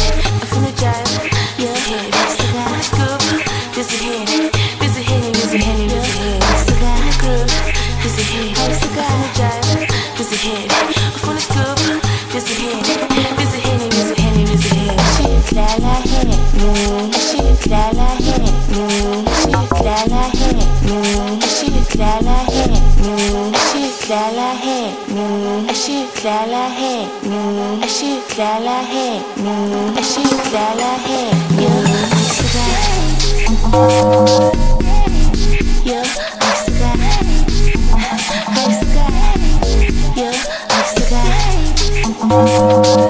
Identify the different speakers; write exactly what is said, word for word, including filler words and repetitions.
Speaker 1: from the drive, yeah, head, it's the guy, groove, this is head, this is head, this is head, this is head, it's the guy, groove, this is head, it's the guy, from the drive, this is head, from the groove, this is head, this is head, this is head, this is head, shake la la head, shake la la head, shake la la head, shake la la head, shake la la head, shake la la head, shake la la head, shake la la head, yeah, it's the guy, yeah, it's the guy, it's the guy, yeah, it's the guy.